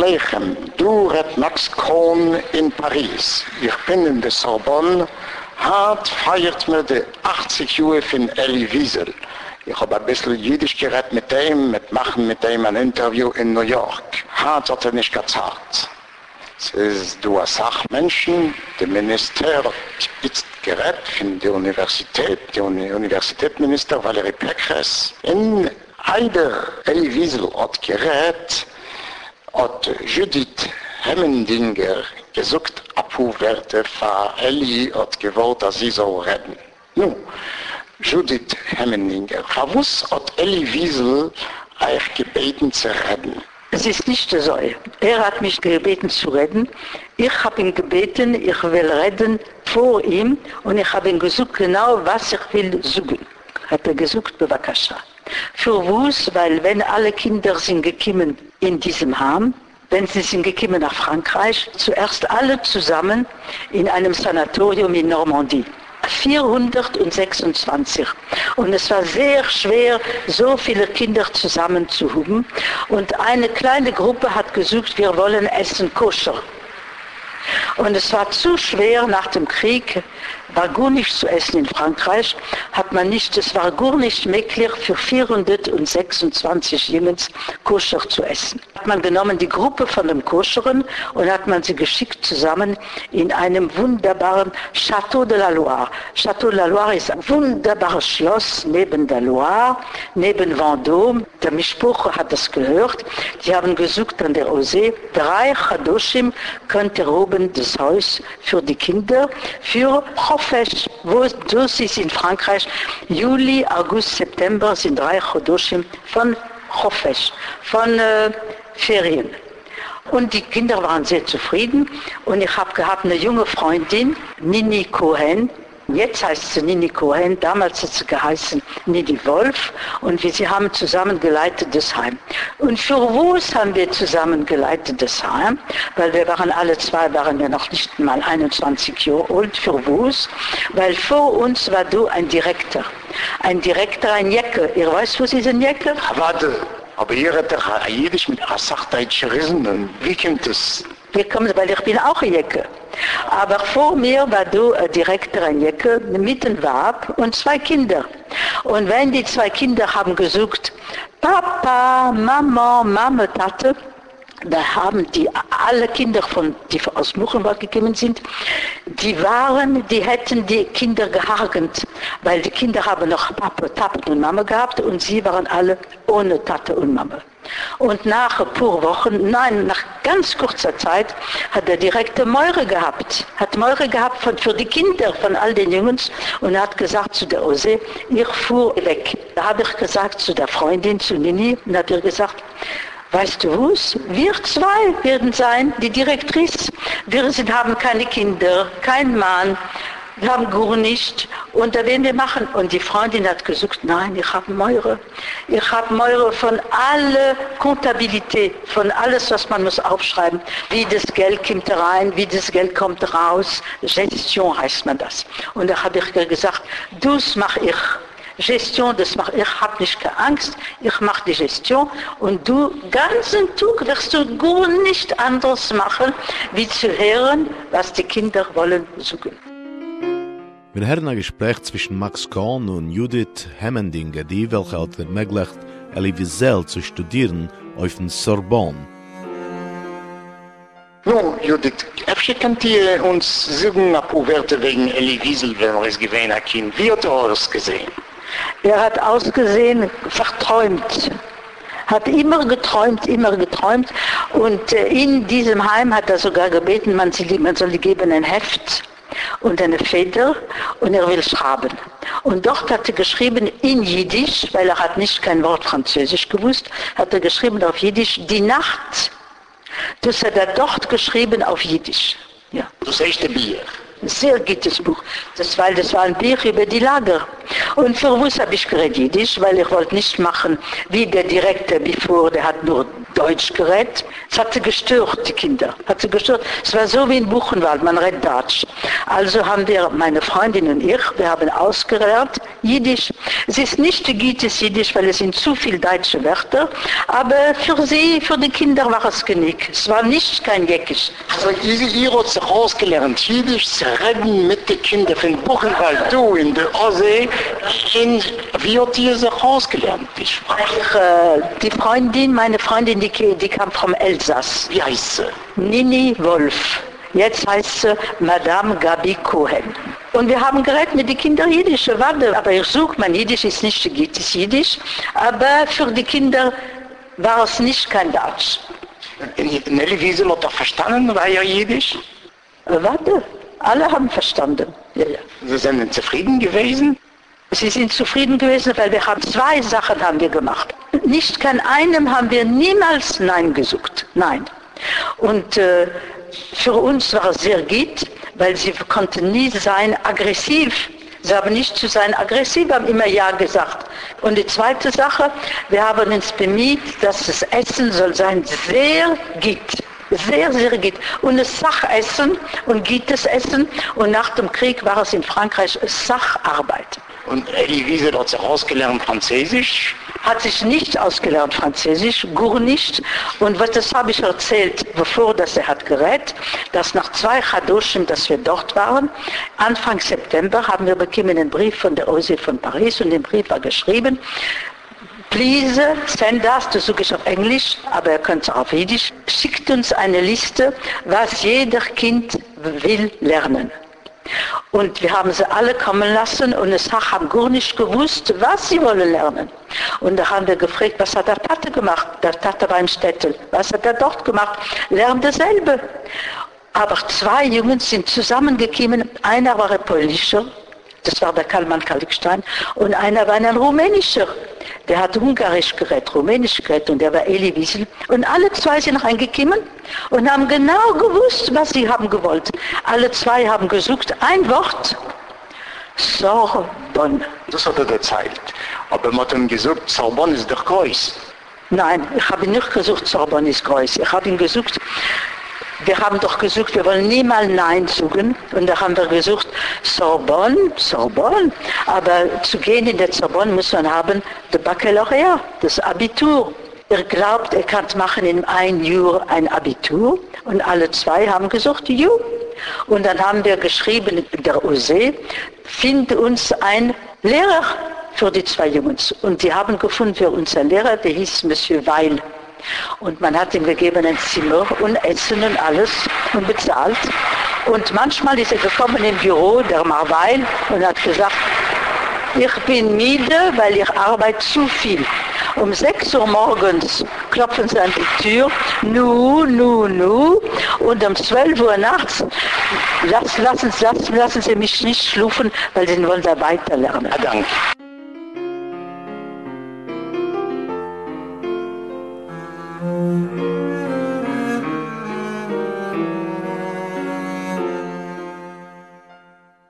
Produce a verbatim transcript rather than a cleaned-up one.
Aleichem, du red Max Kohn in Paris. Ich bin in der Sorbonne. Hart feiert mir die achtzig Jahre von Elie Wiesel. Ich habe ein bisschen Jüdisch geredet mit ihm, mit machen mit ihm ein Interview in New York. Hart hat er nicht gezahlt. Es ist du als Sachmenschen, der Minister hat jetzt geredet von der Universität, der Universitätsminister Valérie Pécresse. In Eider Elie Wiesel hat geredet, hat Judith Hemmendinger gesucht, Abwerte für Elie hat gewollt, dass sie so reden. Nun, Judith Hemmendinger, was hat Elie Wiesel euch gebeten zu reden? Es ist nicht so. Er hat mich gebeten zu reden. Ich habe ihn gebeten, ich will reden vor ihm und ich habe ihn gesucht, genau was ich will suchen. Hat er gesucht, Bevakascha. Für was? Weil wenn alle Kinder sind gekommen in diesem Heim, wenn sie sind gekommen nach Frankreich, zuerst alle zusammen in einem Sanatorium in Normandie. vierhundertsechsundzwanzig. Und es war sehr schwer, so viele Kinder zusammen zu haben. Und eine kleine Gruppe hat gesagt, wir wollen essen koscher. Und es war zu schwer nach dem Krieg, war gar nicht zu essen in Frankreich, hat man nicht, es war gar nicht möglich für vierhundertsechsundzwanzig Jungs koscher zu essen. Hat man genommen die Gruppe von dem Koscheren und hat man sie geschickt zusammen in einem wunderbaren Château de la Loire. Château de la Loire ist ein wunderbares Schloss neben der Loire, neben Vendôme. Der Mischbuch hat das gehört. Die haben gesucht an der Osee. Drei Chadoshim könnt ihr oben das Haus für die Kinder, für Chofesh, wo das ist in Frankreich. Juli, August, September sind drei Chadoshim von Chofesh, von äh, Ferien. Und die Kinder waren sehr zufrieden. Und ich habe gehabt eine junge Freundin, Nini Cohen. Jetzt heißt sie Nini Cohen, damals hat sie geheißen Nini Wolf. Und wir sie haben zusammen geleitet das Heim. Und für was haben wir zusammen geleitet das Heim? Weil wir waren alle zwei, waren wir noch nicht mal einundzwanzig Jahre alt. Für was? Weil vor uns war du ein Direktor. Ein Direktor, ein Jäcke. Ihr weißt, was ist ein Jäcke? Warte, aber ihr habt doch Jiddisch mit Asachdeutschen Rissen. Wie kommt das? Wir kommen, weil ich bin auch ein Jäcke. Aber vor mir war du ein Direktor, ein Jäcke, mit einem Wab und zwei Kinder. Und wenn die zwei Kinder haben gesucht, Papa, Mama, Mama, Tate, da haben die alle Kinder, von, die aus Muchenwald gekommen sind, die waren, die hätten die Kinder gehagelt, weil die Kinder haben noch Papa, Tate und Mama gehabt und sie waren alle ohne Tate und Mama. Und nach ein paar Wochen, nein, nach ganz kurzer Zeit, hat der Direktor Meure gehabt. Hat Meure gehabt von, für die Kinder von all den Jungs und hat gesagt zu der Ose, ich fuhr weg. Da habe ich gesagt zu der Freundin, zu Nini, und hat er gesagt, weißt du was? Wir zwei werden sein, die Direktrice. Wir sind, haben keine Kinder, kein Mann. Wir haben gar nicht und da werden wir machen. Und die Freundin hat gesagt, nein, ich habe Meure. Ich habe Meure von aller Kontabilität, von alles, was man muss aufschreiben. Wie das Geld kommt rein, wie das Geld kommt raus. Gestion heißt man das. Und da habe ich gesagt, das mache ich. Gestion, das mache ich. Ich habe nicht keine Angst, ich mache die Gestion. Und du, ganzen Tag wirst du gar nicht anders machen, wie zu hören, was die Kinder wollen suchen. Wir hören ein Gespräch zwischen Max Kohn und Judith Hemmendinger, die welche hat ermöglicht, Elie Wiesel zu studieren auf den Sorbonne. Nun, Judith, vielleicht könnt ihr uns sagen, ein paar Werte wegen Elie Wiesel, wenn er es gewesen hat, Kind. Wie hat er ausgesehen? Er hat ausgesehen, verträumt. Hat immer geträumt, immer geträumt. Und in diesem Heim hat er sogar gebeten, man soll geben ein Heft und eine Feder und er will schreiben. Und dort hat er geschrieben in Jiddisch, weil er hat nicht kein Wort Französisch gewusst, hat er geschrieben auf Jiddisch, die Nacht. Das hat er dort geschrieben auf Jiddisch. Ja. Das echte Bier. Ein sehr gutes Buch, das, weil das war ein Buch über die Lager. Und für was habe ich geredet Jiddisch, weil ich wollte nicht machen, wie der Direktor bevor, der hat nur Deutsch geredet. Es hat sie gestört, die Kinder. Hat sie gestört. Es war so wie in Buchenwald, man redet Deutsch. Also haben wir, meine Freundin und ich, wir haben ausgelernt Jiddisch. Es ist nicht gutes Jiddisch, weil es sind zu viele deutsche Wörter, aber für sie, für die Kinder war es genick. Es war nicht kein Jeckisch. Also ihr, ihr habt sich ausgelernt, Jiddisch zu reden mit den Kindern von Buchenwald, du in der Ostsee. In, wie habt ihr sich ausgelernt, die Sprache? Ich, äh, die Freundin, meine Freundin, die, die kam vom Elsass. Wie heißt sie? Nini Wolf. Jetzt heißt sie Madame Gabi Cohen. Und wir haben geredet mit den Kindern Jiddisch. Warte, aber ich suche, mein Jiddisch ist nicht gutes Jiddisch, aber für die Kinder war es nicht kein Deutsch. Nelly Wiesel hat doch verstanden, war ja Jiddisch? Warte, alle haben verstanden. Ja, ja. Sie sind zufrieden gewesen? Sie sind zufrieden gewesen, weil wir haben zwei Sachen haben wir gemacht. Nicht kein einem haben wir niemals Nein gesucht. Nein. Und äh, für uns war es sehr gut, weil sie konnten nie sein aggressiv. Sie haben nicht zu sein aggressiv, haben immer Ja gesagt. Und die zweite Sache, wir haben uns bemüht, dass das Essen soll sein sehr gut. Sehr, sehr gut. Und es Sachessen und gutes Essen. Und nach dem Krieg war es in Frankreich Sacharbeit. Und Elie Wiesel hat sich ausgelernt Französisch? Hat sich nicht ausgelernt Französisch, gar nicht. Und was das habe ich erzählt, bevor das er hat gerät, dass nach zwei Chadoshim, dass wir dort waren, Anfang September haben wir bekommen einen Brief von der O S E von Paris und den Brief war geschrieben, please send us, das suche ich auf Englisch, aber ihr könnt es auf Jiddisch, schickt uns eine Liste, was jeder Kind will lernen. Und wir haben sie alle kommen lassen und es haben gar nicht gewusst, was sie wollen lernen. Und da haben wir gefragt, was hat der Tate gemacht? Der Tate war in Stettel. Was hat er dort gemacht? Lernt dasselbe. Aber zwei Jungen sind zusammengekommen. Einer war ein Polnischer, das war der Kalman Kalikstein, und einer war ein Rumänischer. Der hat Ungarisch geredet, Rumänisch geredet und der war Elie Wiesel. Und alle zwei sind reingekommen und haben genau gewusst, was sie haben gewollt. Alle zwei haben gesucht, ein Wort, Sorbonne. Das hat er erzählt. Aber man hat ihm gesagt, Sorbonne ist doch groß. Nein, ich habe nicht gesucht, Sorbonne ist groß. Ich habe ihn gesucht, wir haben doch gesucht, wir wollen niemals Nein sagen. Und da haben wir gesucht, Sorbonne, Sorbonne. Aber zu gehen in der Sorbonne muss man haben, das Baccalaureat, das Abitur. Er glaubt, er kann machen in ein Jahr ein Abitur. Und alle zwei haben gesagt, ja. Und dann haben wir geschrieben, der O S E, finde uns ein Lehrer für die zwei Jungs. Und die haben gefunden für uns einen Lehrer, der hieß Monsieur Weil. Und man hat ihm gegeben ein Zimmer und Essen und alles und bezahlt. Und manchmal ist er gekommen im Büro, der Marweil, und hat gesagt, ich bin müde, weil ich arbeite zu viel. Um sechs Uhr morgens klopfen sie an die Tür, nu, nu, nu, und um zwölf Uhr nachts lassen, lassen, lassen, lassen sie mich nicht schlafen, weil sie wollen da weiterlernen. Ah, danke.